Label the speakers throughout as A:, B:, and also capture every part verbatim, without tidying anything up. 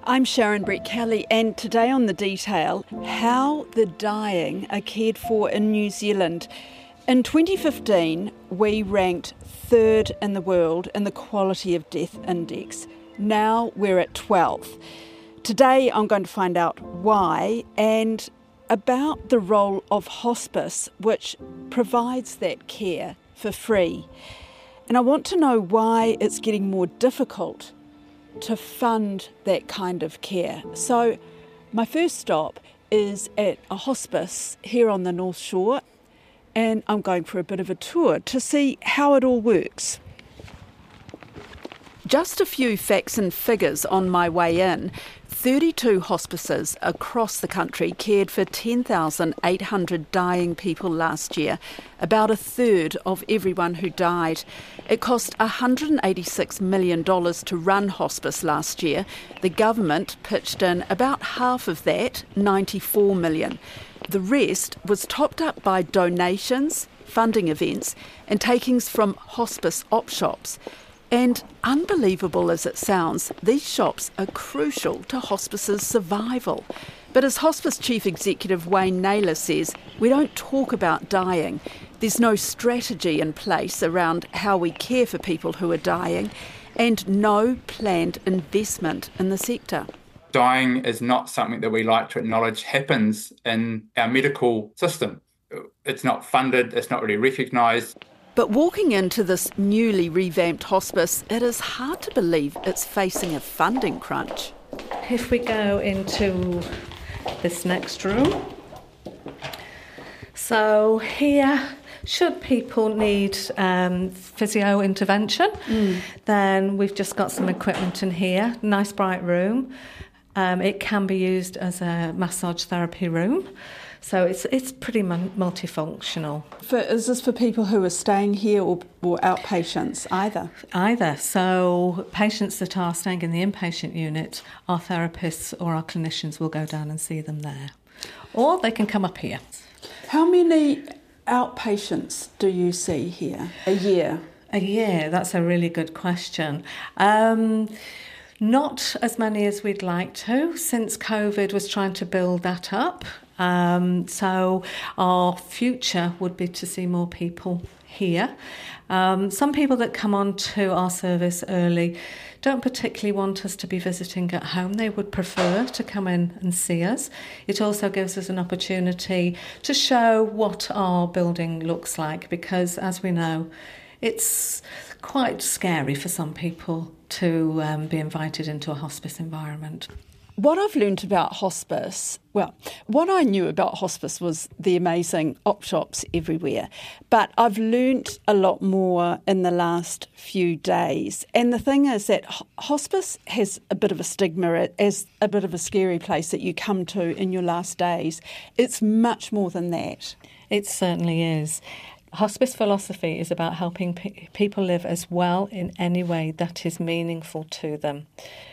A: I'm Sharon Brett-Kelly, and today on The Detail, how the dying are cared for in New Zealand. In twenty fifteen, we ranked third in the world in the Quality of Death Index. Now we're at twelfth. Today I'm going to find out why and about the role of hospice, which provides that care for free. And I want to know why it's getting more difficult to fund that kind of care. So my first stop is at a hospice here on the North Shore, and I'm going for a bit of a tour to see how it all works. Just a few facts and figures on my way in. thirty-two hospices across the country cared for ten thousand eight hundred dying people last year, about a third of everyone who died. It cost one hundred eighty-six million dollars to run hospice last year. The government pitched in about half of that, ninety-four million dollars. The rest was topped up by donations, funding events, and takings from hospice op shops. And unbelievable as it sounds, these shops are crucial to hospice's survival. But as Hospice Chief Executive Wayne Naylor says, we don't talk about dying. There's no strategy in place around how we care for people who are dying, and no planned investment in the sector.
B: Dying is not something that we like to acknowledge happens in our medical system. It's not funded, it's not really recognised.
A: But walking into this newly revamped hospice, it is hard to believe it's facing a funding crunch.
C: If we go into this next room, so here, should people need um, physio intervention, mm. then we've just got some equipment in here, nice bright room. Um, it can be used as a massage therapy room. So it's it's pretty multifunctional.
A: For, is this for people who are staying here or, or outpatients, either?
C: Either. So patients that are staying in the inpatient unit, our therapists or our clinicians will go down and see them there. Or they can come up here.
A: How many outpatients do you see here a year?
C: A year, that's a really good question. Um, not as many as we'd like to, since COVID was trying to build that up. Um, so our future would be to see more people here. Um, some people that come on to our service early don't particularly want us to be visiting at home. They would prefer to come in and see us. It also gives us an opportunity to show what our building looks like, because as we know, it's quite scary for some people to um, be invited into a hospice environment.
A: What I've learnt about hospice, well, what I knew about hospice was the amazing op shops everywhere, but I've learnt a lot more in the last few days. And the thing is that hospice has a bit of a stigma as a bit of a scary place that you come to in your last days. It's much more than that.
C: It certainly is. Hospice philosophy is about helping pe- people live as well in any way that is meaningful to them.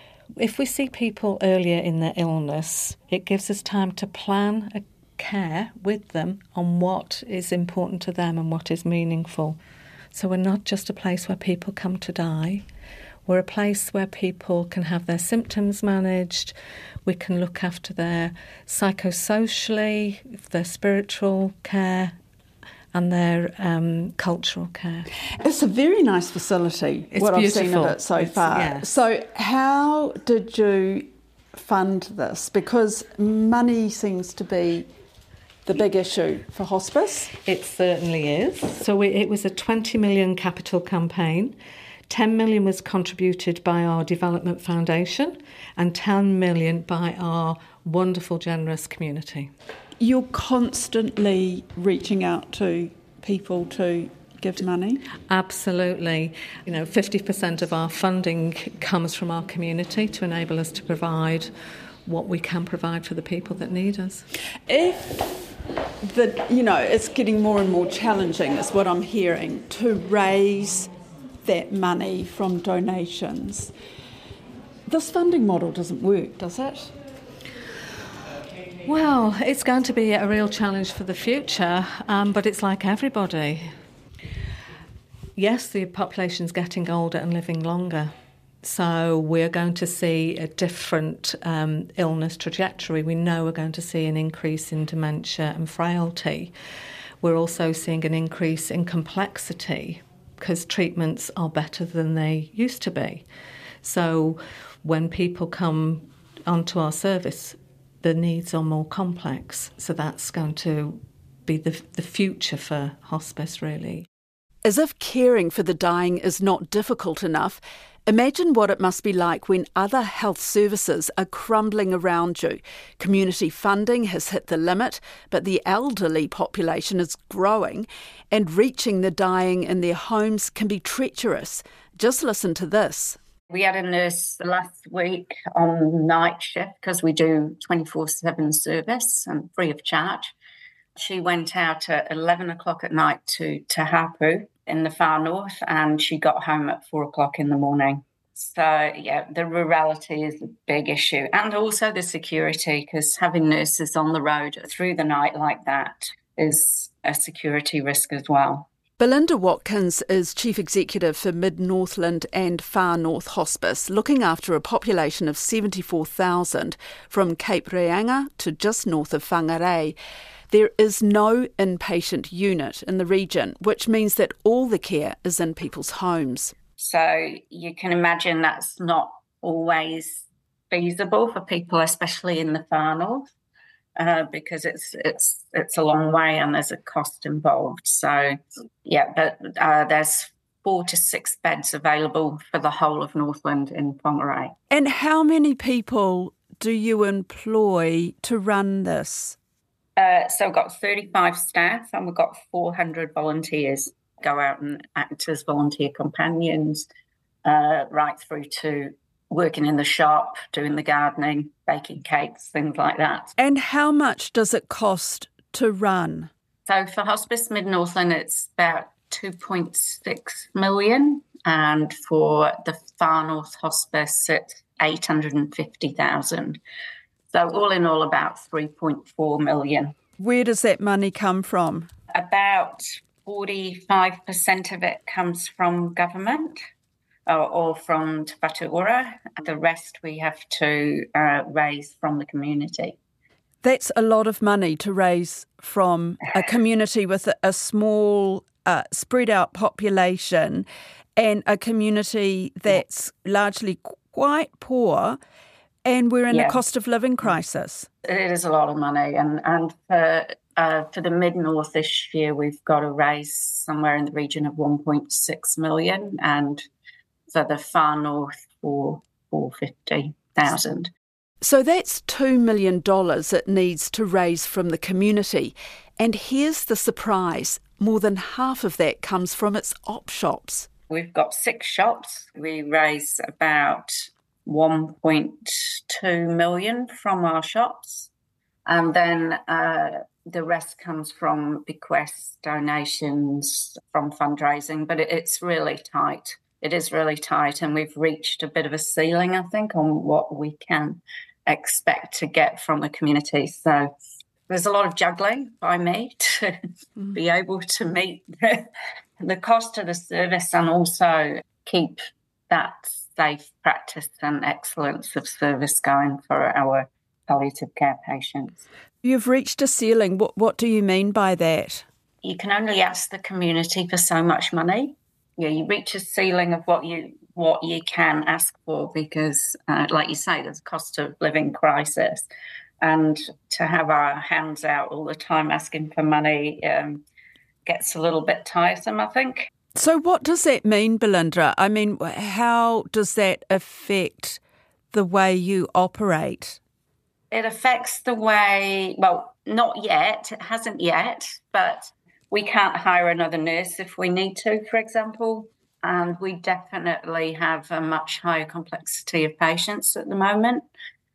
C: If we see people earlier in their illness, it gives us time to plan a care with them on what is important to them and what is meaningful. So we're not just a place where people come to die. We're a place where people can have their symptoms managed. We can look after their psychosocially, their spiritual care, and their um, cultural care.
A: It's a very nice facility,
C: it's
A: what
C: beautiful.
A: I've seen of it so
C: it's,
A: far.
C: Yes.
A: So how did you fund this? Because money seems to be the big issue for hospice.
C: It certainly is. So we, it was a twenty million capital campaign. ten million was contributed by our Development Foundation and ten million by our wonderful, generous community.
A: You're constantly reaching out to people to give money?
C: Absolutely. You know, fifty percent of our funding comes from our community to enable us to provide what we can provide for the people that need us.
A: If the, you know, it's getting more and more challenging, is what I'm hearing, to raise that money from donations, this funding model doesn't work, does it?
C: Well, it's going to be a real challenge for the future, um, but it's like everybody. Yes, the population's getting older and living longer, So we're going to see a different um, illness trajectory. We know we're going to see an increase in dementia and frailty. We're also seeing an increase in complexity because treatments are better than they used to be. So when people come onto our service, the needs are more complex. So that's going to be the, the future for hospice, really.
A: As if caring for the dying is not difficult enough, imagine what it must be like when other health services are crumbling around you. Community funding has hit the limit, but the elderly population is growing, and reaching the dying in their homes can be treacherous. Just listen to this.
D: We had a nurse last week on night shift because we do twenty-four seven service and free of charge. She went out at eleven o'clock at night to Te Hapu in the far north, and she got home at four o'clock in the morning. So, yeah, the rurality is a big issue, and also the security, because having nurses on the road through the night like that is a security risk as well.
A: Belinda Watkins is Chief Executive for Mid Northland and Far North Hospice, looking after a population of seventy-four thousand from Cape Reinga to just north of Whangarei. There is no inpatient unit in the region, which means that all the care is in people's homes.
D: So you can imagine that's not always feasible for people, especially in the far north, uh, because it's it's it's a long way and there's a cost involved. So, yeah, but uh, there's four to six beds available for the whole of Northland in Whangarei.
A: And how many people do you employ to run this?
D: Uh, so we've got thirty-five staff and we've got four hundred volunteers go out and act as volunteer companions, uh, right through to working in the shop, doing the gardening, baking cakes, things like that.
A: And how much does it cost to run?
D: So for Hospice Mid Northland, it's about two point six million, and for the Far North Hospice, it's eight hundred fifty thousand. So all in all, about three point four million.
A: Where does that money come from?
D: About forty-five percent of it comes from government or, or from Te Whatu Ora. The rest we have to uh, raise from the community.
A: That's a lot of money to raise from a community with a, a small, uh, spread out population and a community that's largely quite poor. And we're in yeah. a cost of living crisis.
D: It is a lot of money. And, and for, uh, for the Mid-North this year, we've got to raise somewhere in the region of one point six million. And for the Far North, for four hundred fifty thousand.
A: So that's two million dollars it needs to raise from the community. And here's the surprise. More than half of that comes from its op shops.
D: We've got six shops. We raise about one point two million from our shops, and then uh, the rest comes from bequests, donations, from fundraising, but it, it's really tight. It is really tight, and we've reached a bit of a ceiling, I think, on what we can expect to get from the community. So there's a lot of juggling by me to mm. be able to meet the, the cost of the service and also keep that safe practice and excellence of service going for our palliative care patients.
A: You've reached a ceiling. What, what do you mean by that?
D: You can only ask the community for so much money. Yeah, you reach a ceiling of what you what you can ask for because, uh, like you say, there's a cost of living crisis. And to have our hands out all the time asking for money um, gets a little bit tiresome, I think.
A: So what does that mean, Belinda? I mean, how does that affect the way you operate?
D: It affects the way, well, not yet, it hasn't yet, but we can't hire another nurse if we need to, for example, and we definitely have a much higher complexity of patients at the moment.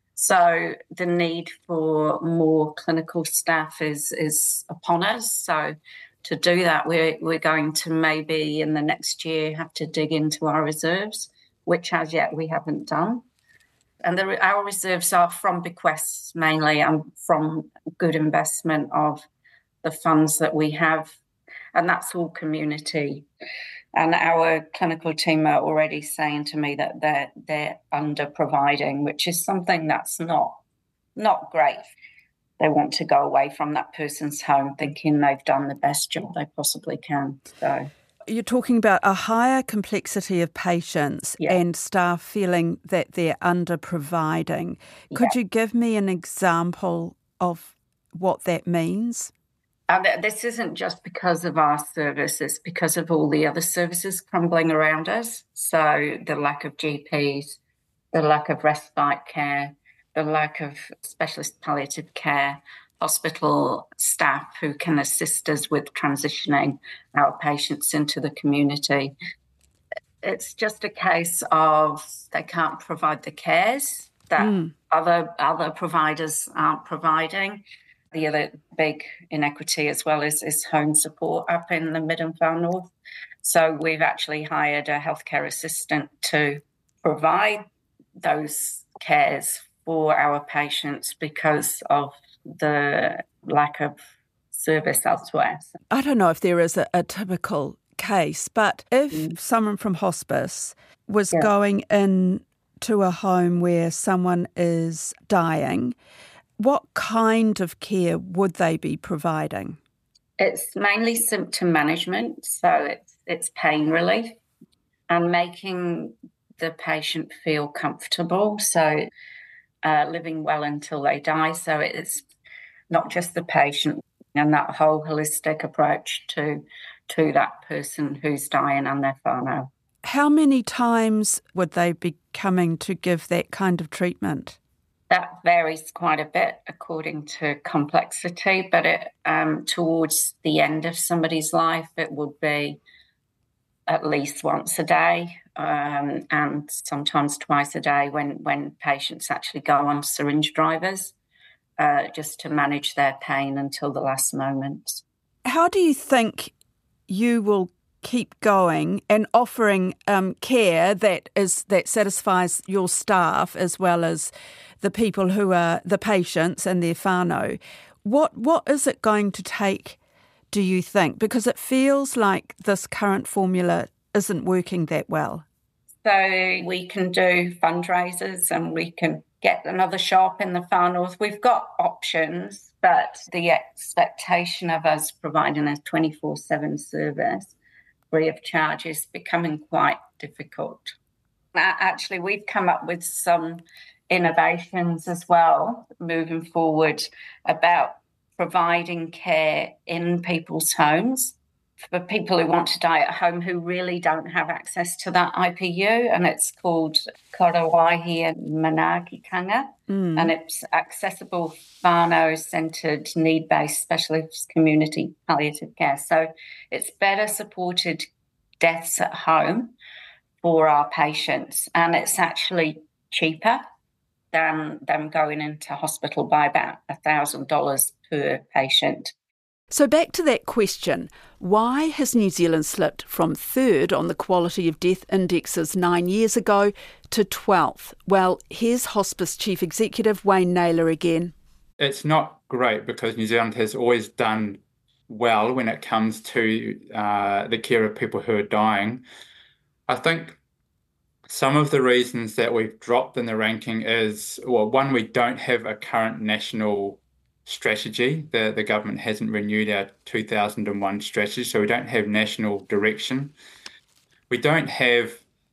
D: So the need for more clinical staff is, is upon us. So to do that, we're, we're going to maybe in the next year have to dig into our reserves, which as yet we haven't done. And the, our reserves are from bequests mainly and from good investment of the funds that we have. And that's all community And our clinical team are already saying to me that they're they're under-providing, which is something that's not not great. They want to go away from that person's home thinking they've done the best job they possibly can. So
A: you're talking about a higher complexity of patients
D: yeah.
A: and staff feeling that they're under-providing. Could
D: yeah.
A: you give me an example of what that means?
D: And this isn't just because of our service, it's because of all the other services crumbling around us. So the lack of G Ps, the lack of respite care, the lack of specialist palliative care, hospital staff who can assist us with transitioning our patients into the community. It's just a case of they can't provide the cares that mm. other other providers aren't providing. The other big inequity as well is, is home support up in the Mid and Far North. So we've actually hired a healthcare assistant to provide those cares for our patients because of the lack of service elsewhere.
A: I don't know if there is a, a typical case, but if mm. someone from hospice was yeah. going in to a home where someone is dying, what kind of care would they be providing?
D: It's mainly symptom management, so it's it's pain relief and making the patient feel comfortable, so uh, living well until they die. So it's not just the patient and that whole holistic approach to to that person who's dying and their whānau.
A: How many times would they be coming to give that kind of treatment?
D: That varies quite a bit according to complexity, but it, um, towards the end of somebody's life, it would be at least once a day um, and sometimes twice a day when, when patients actually go on syringe drivers uh, just to manage their pain until the last moment.
A: How do you think you will keep going and offering um, care that is that satisfies your staff as well as the people who are the patients and their whānau? What what is it going to take, do you think? Because it feels like this current formula isn't working that well.
D: So we can do fundraisers and we can get another shop in the Far North. We've got options, but the expectation of us providing a twenty-four seven service free of charge is becoming quite difficult. Actually, we've come up with some innovations as well moving forward about providing care in people's homes for people who want to die at home who really don't have access to that I P U, and it's called Korowaihi and Manakitanga, mm. and it's accessible, whānau-centred, need-based specialist community palliative care. So it's better supported deaths at home for our patients, and it's actually cheaper than them going into hospital by about one thousand dollars per patient.
A: So back to that question, why has New Zealand slipped from third on the quality of death indexes nine years ago to twelfth? Well, here's Hospice Chief Executive Wayne Naylor again.
B: It's not great because New Zealand has always done well when it comes to uh, the care of people who are dying. I think some of the reasons that we've dropped in the ranking is, well, one, we don't have a current national strategy. The, the government hasn't renewed our two thousand one strategy, so we don't have national direction. We don't have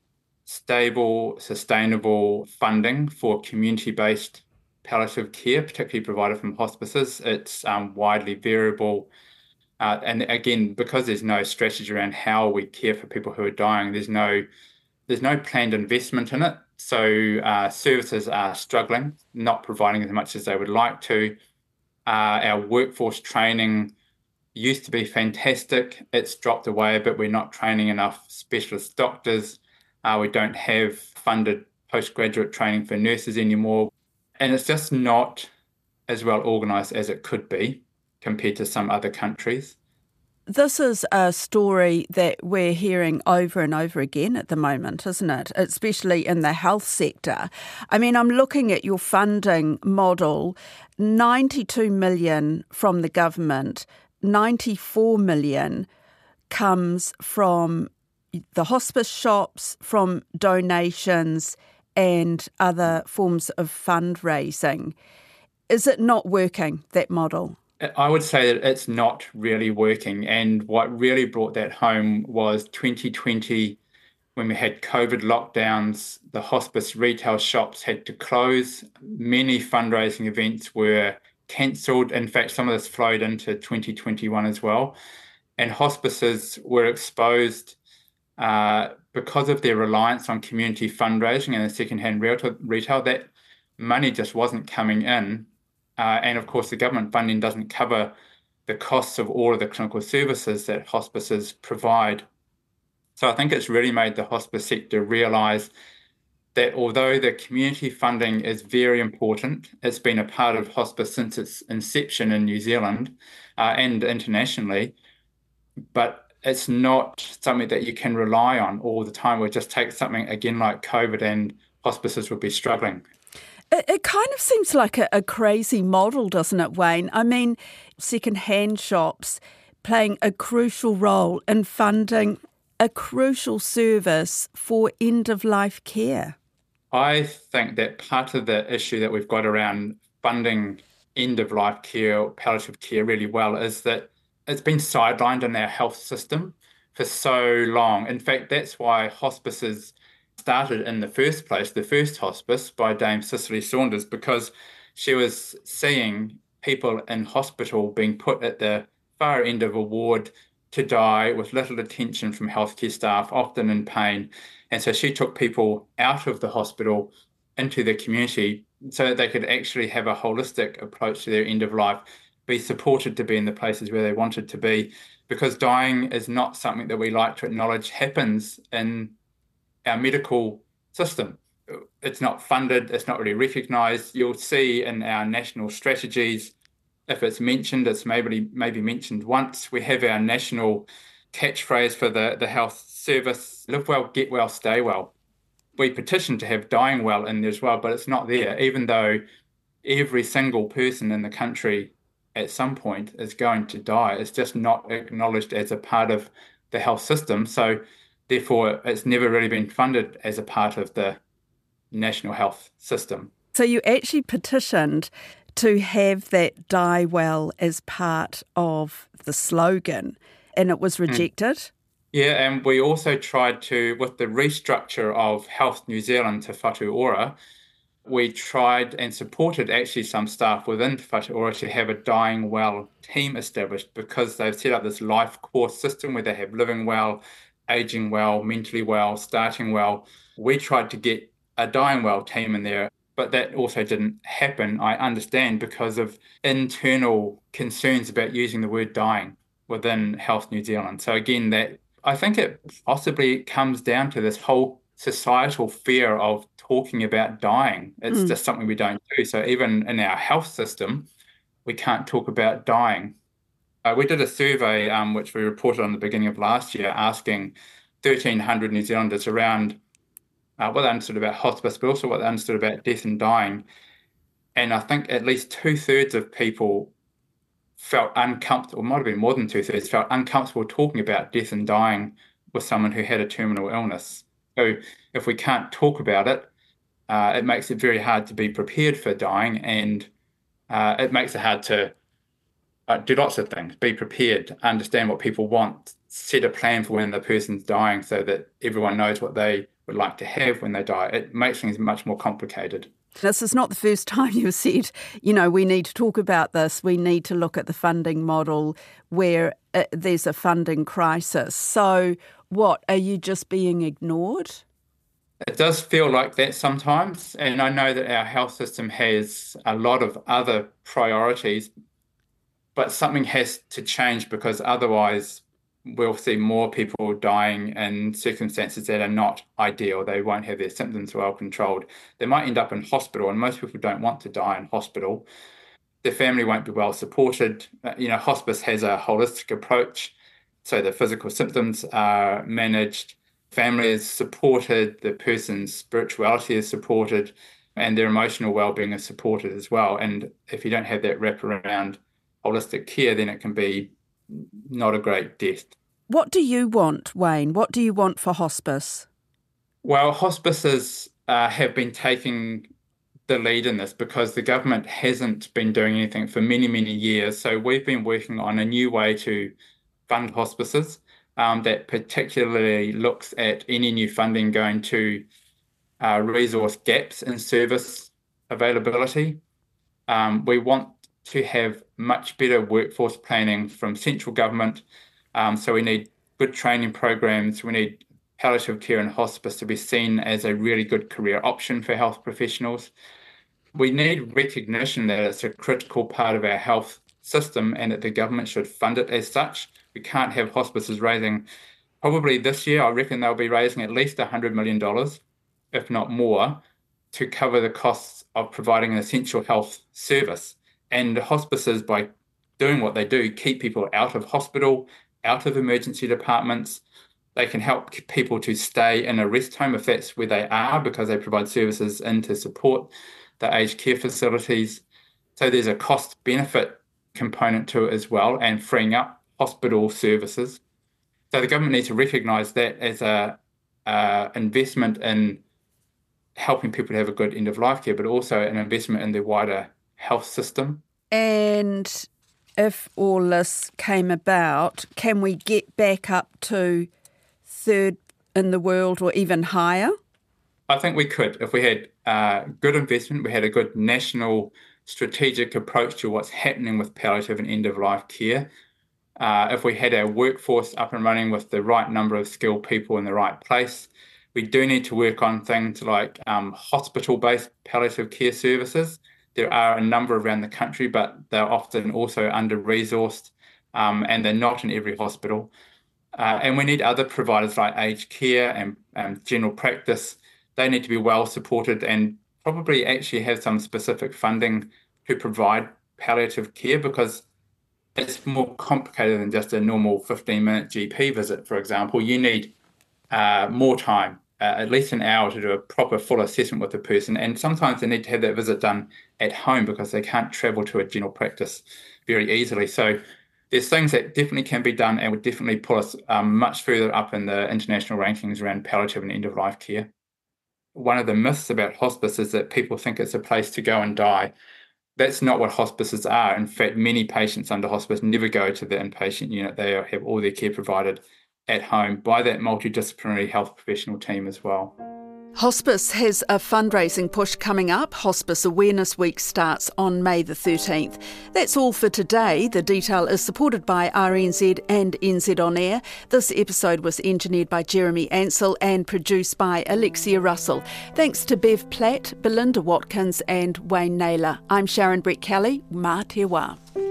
B: stable, sustainable funding for community-based palliative care, particularly provided from hospices. It's um, widely variable. Uh, and again, because there's no strategy around how we care for people who are dying, there's no there's no planned investment in it. So uh, services are struggling, not providing as much as they would like to. Uh, our workforce training used to be fantastic. It's dropped away a bit. We're not training enough specialist doctors. Uh, we don't have funded postgraduate training for nurses anymore. And it's just not as well organised as it could be compared to some other countries.
A: This is a story that we're hearing over and over again at the moment, isn't it? Especially in the health sector. I mean, I'm looking at your funding model, ninety-two million from the government, ninety-four million comes from the hospice shops, from donations and other forms of fundraising. Is it not working, that model?
B: I would say that it's not really working. And what really brought that home was twenty twenty, when we had COVID lockdowns. The hospice retail shops had to close. Many fundraising events were cancelled. In fact, some of this flowed into twenty twenty-one as well. And hospices were exposed uh, because of their reliance on community fundraising and the second-hand retail. That money just wasn't coming in. Uh, and of course, the government funding doesn't cover the costs of all of the clinical services that hospices provide. So I think it's really made the hospice sector realise that although the community funding is very important, it's been a part of hospice since its inception in New Zealand uh, and internationally, but it's not something that you can rely on all the time. We'll just take something again like COVID and hospices would be struggling.
A: It, it kind of seems like a, a crazy model, doesn't it, Wayne? I mean, second-hand shops playing a crucial role in funding a crucial service for end-of-life care.
B: I think that part of the issue that we've got around funding end-of-life care or palliative care really well is that it's been sidelined in our health system for so long. In fact, that's why hospices started in the first place, the first hospice by Dame Cicely Saunders, because she was seeing people in hospital being put at the far end of a ward to die with little attention from healthcare staff, often in pain. And so she took people out of the hospital into the community so that they could actually have a holistic approach to their end of life, be supported to be in the places where they wanted to be, because dying is not something that we like to acknowledge happens in our medical system. It's not funded, it's not really recognised. You'll see in our national strategies, if it's mentioned, it's maybe maybe mentioned once. We have our national catchphrase for the, the health service, live well, get well, stay well. We petition to have dying well in there as well, but it's not there, even though every single person in the country at some point is going to die. It's just not acknowledged as a part of the health system. So therefore, it's never really been funded as a part of the national health system.
A: So you actually petitioned to have that die well as part of the slogan, and it was rejected? Mm.
B: Yeah, and we also tried to, with the restructure of Health New Zealand to Whatu Ora, we tried and supported actually some staff within Whatu Ora to have a dying well team established, because they've set up this life course system where they have living well, aging well, mentally well, starting well. We tried to get a dying well team in there, but that also didn't happen, I understand, because of internal concerns about using the word dying within Health New Zealand. So again, that I think it possibly comes down to this whole societal fear of talking about dying. It's mm. just something we don't do. So even in our health system, we can't talk about dying. Uh, we did a survey, um, which we reported on the beginning of last year, asking thirteen hundred New Zealanders around uh, what they understood about hospice, but also what they understood about death and dying. And I think at least two-thirds of people felt uncomfortable, or might have been more than two-thirds, felt uncomfortable talking about death and dying with someone who had a terminal illness. So if we can't talk about it, uh, it makes it very hard to be prepared for dying, and uh, it makes it hard to Uh, do lots of things, be prepared, understand what people want, set a plan for when the person's dying so that everyone knows what they would like to have when they die. It makes things much more complicated.
A: This is not the first time you've said, you know, we need to talk about this, we need to look at the funding model where uh, there's a funding crisis. So what, are you just being ignored?
B: It does feel like that sometimes, and I know that our health system has a lot of other priorities, but something has to change, because otherwise we'll see more people dying in circumstances that are not ideal. They won't have their symptoms well controlled. They might end up in hospital, and most people don't want to die in hospital. Their family won't be well supported. You know, hospice has a holistic approach, so the physical symptoms are managed, family is supported, the person's spirituality is supported, and their emotional well-being is supported as well. And if you don't have that wraparound holistic care, then it can be not a great death.
A: What do you want, Wayne? What do you want for hospice?
B: Well, hospices uh, have been taking the lead in this because the government hasn't been doing anything for many, many years. So we've been working on a new way to fund hospices um, that particularly looks at any new funding going to uh, resource gaps in service availability. Um, we want to have much better workforce planning from central government. Um, so we need good training programs. We need palliative care and hospice to be seen as a really good career option for health professionals. We need recognition that it's a critical part of our health system and that the government should fund it as such. We can't have hospices raising, probably this year, I reckon they'll be raising at least one hundred million dollars, if not more, to cover the costs of providing an essential health service. And hospices, by doing what they do, keep people out of hospital, out of emergency departments. They can help people to stay in a rest home if that's where they are, because they provide services in to support the aged care facilities. So there's a cost benefit component to it as well, and freeing up hospital services. So the government needs to recognise that as a uh, investment in helping people to have a good end of life care, but also an investment in the wider health system.
A: And if all this came about, can we get back up to third in the world or even higher?
B: I think we could. If we had uh, good investment, we had a good national strategic approach to what's happening with palliative and end-of-life care. Uh, if we had our workforce up and running with the right number of skilled people in the right place, we do need to work on things like um, hospital-based palliative care services. There are a number around the country, but they're often also under-resourced um, and they're not in every hospital. Uh, and we need other providers like aged care and um, general practice. They need to be well supported and probably actually have some specific funding to provide palliative care, because it's more complicated than just a normal fifteen-minute G P visit, for example. You need uh, more time, uh, at least an hour, to do a proper full assessment with the person. And sometimes they need to have that visit done at home because they can't travel to a general practice very easily. So there's things that definitely can be done and would definitely pull us um, much further up in the international rankings around palliative and end-of-life care. One of the myths about hospice is that people think it's a place to go and die. That's not what hospices are. In fact, many patients under hospice never go to the inpatient unit. They have all their care provided at home by that multidisciplinary health professional team as well.
A: Hospice has a fundraising push coming up. Hospice Awareness Week starts on May the thirteenth. That's all for today. The Detail is supported by R N Z and N Z On Air. This episode was engineered by Jeremy Ansell and produced by Alexia Russell. Thanks to Bev Platt, Belinda Watkins and Wayne Naylor. I'm Sharon Brett Kelly. Mā te wā.